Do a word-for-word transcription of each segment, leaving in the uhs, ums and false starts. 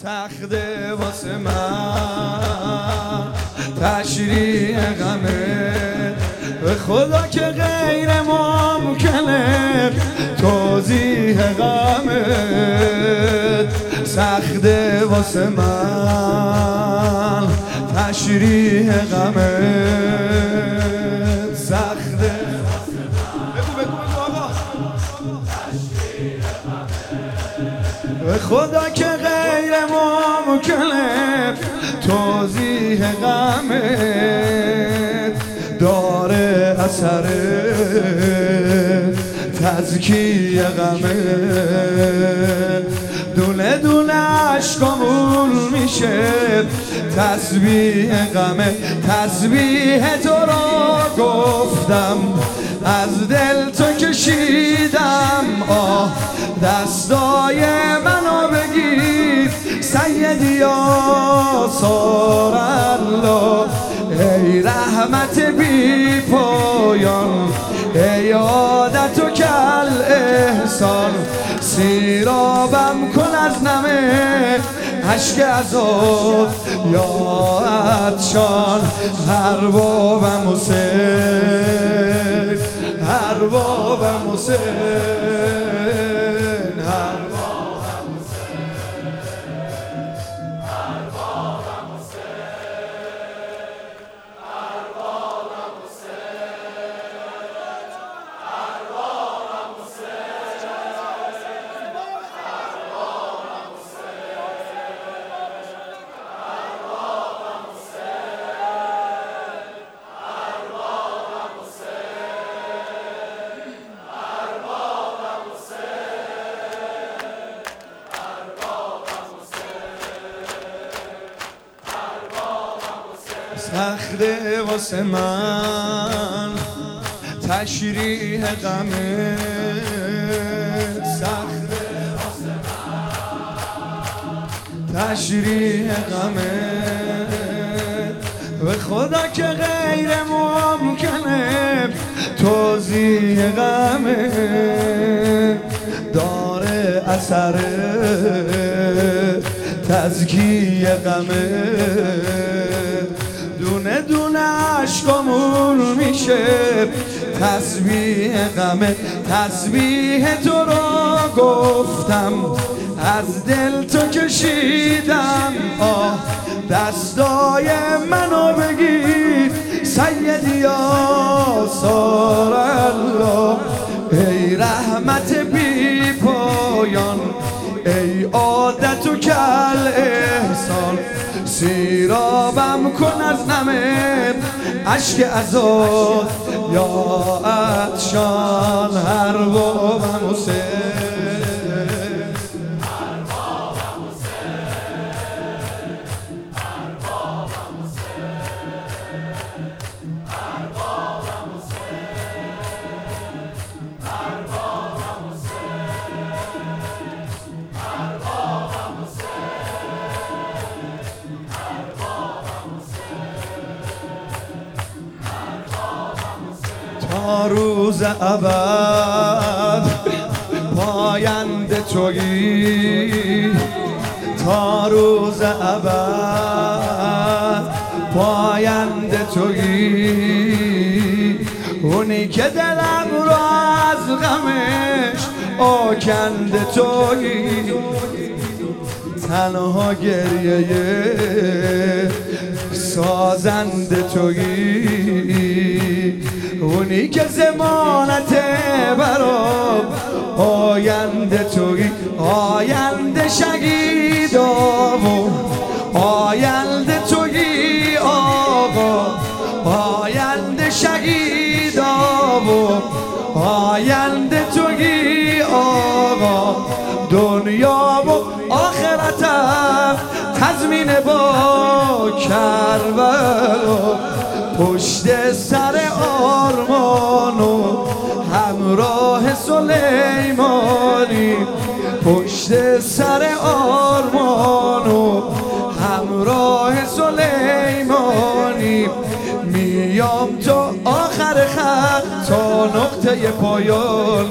سخته واسه من تشریح غمه، به خدا که غیر ممکنه توضیح غمه. سخته واسه من تشریح غمه، سخته بگو بگو بگو آقا به خدا که غیر ممکنه توضیح غمت داره اثر تزکیه غمت. دونه دونه عشقامون میشه تسبیح غمه. تسبیح تو را گفتم از دل تو کشیدم، آه دستای منو بگیر سیدی یا سار الله. ای رحمت بی پایان، ای عادت و کل احسان، سیرابم کن از نمه عشق عذاب یا عطشان. اربابم حسین، اربابم حسین، سخته واسه من تشریح غمه. سخته واسه من تشریح غمه، به خدا که غیر ممکنه توضیح غمه داره اثر تزکیه غمه. دونه دونه عشقامون میشه تسبیح غمه. تسبیح تو را گفتم از دل تو کشیدم، آه دستای منو بگیر سیدی یا سار الله. ای رحمت بی پایان، ای عادت و کل احسان، سیرابم کن از نمه عشق عذاب یا عطشان. اربابم حسین، اربابم حسین، اربابم حسین، اربابم حسین، اربابم حسین. تا روز ابد پاینده تویی، تا روز ابد پاینده تویی. اونی که دلم را از غمش آکنده تویی. تنها گریه سازنده تویی. اونی که ضمانت برام آینده تویی. آینده شهیدا و آینده تویی آقا. آینده شهیدا و آینده تویی آقا. دنیا و آخرتم تضمین با کربلا. پشت سر آرمان و همراه سلیمانی. پشت سر آرمان و همراه سلیمانی. میام تا آخر خط تا نقطه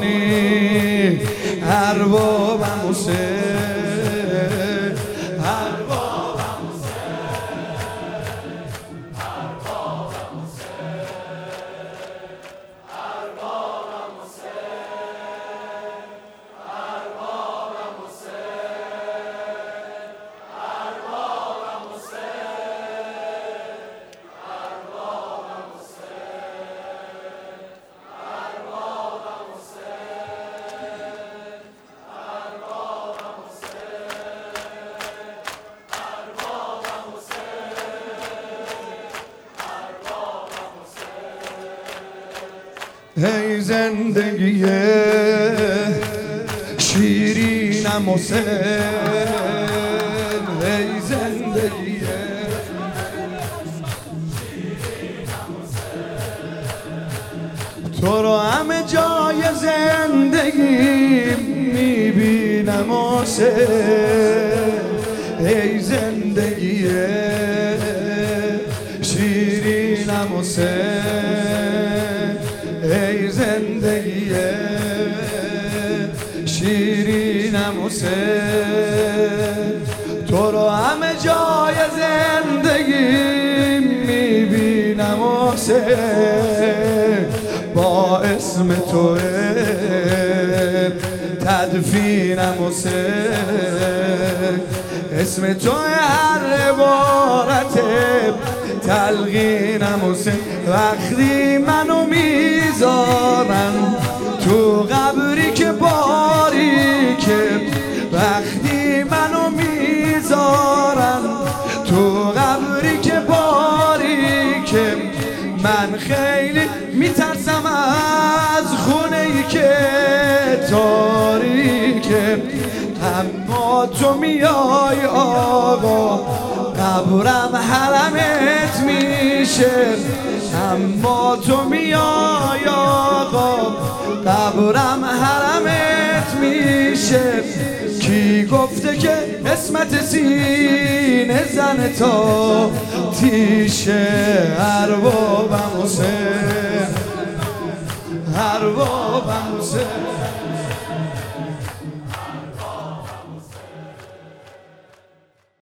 پایانی. اربابم حسین، ای زندگی شیرینم حسین، ای زندگی تو رو همه جای زندگی میبینم حسین، ای زندگی شیرینم حسین، ای زندگی شیرینم حسین، تو رو همه جای زندگی میبینم حسین، با اسم تو تدفینم حسین، اسم تو هر عبارت تلقینم حسین، وقتی منو میذارن تو قبری که باریکه، وقتی منو میذارن تو قبری که باریکه، من خیلی میترسم از خونه ای که تاریکه، اما تو میای آقا قبرم حرمت میشه، اما تو میای آقا قبرم حرمت میشه، کی گفته که اسمت سینه زن تا تیشه، اربابم حسین، اربابم حسین.